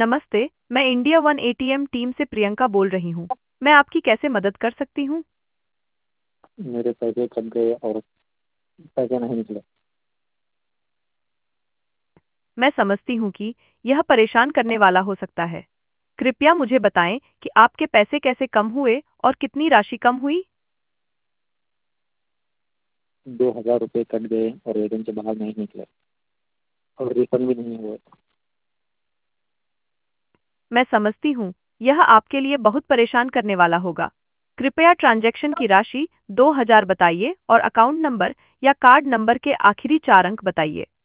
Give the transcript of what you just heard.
नमस्ते, मैं India one ATM team से प्रियंका बोल रही हूँ। मैं आपकी कैसे मदद कर सकती हूँ? मेरे पैसे कट गए और पैसे नहीं निकले। मैं समझती हूँ कि यह परेशान करने वाला हो सकता है। कृपया मुझे बताएं कि आपके पैसे कैसे कम हुए और कितनी राशि कम हुई? 2,000 रुपये कट गए और एटीएम से बाहर नहीं निकले और रिफंड भी नहीं हुए। मैं समझती हूँ, यह आपके लिए बहुत परेशान करने वाला होगा। कृपया ट्रांजैक्शन की राशि 2000 बताइए और अकाउंट नंबर या कार्ड नंबर के आखिरी 4 अंक बताइए।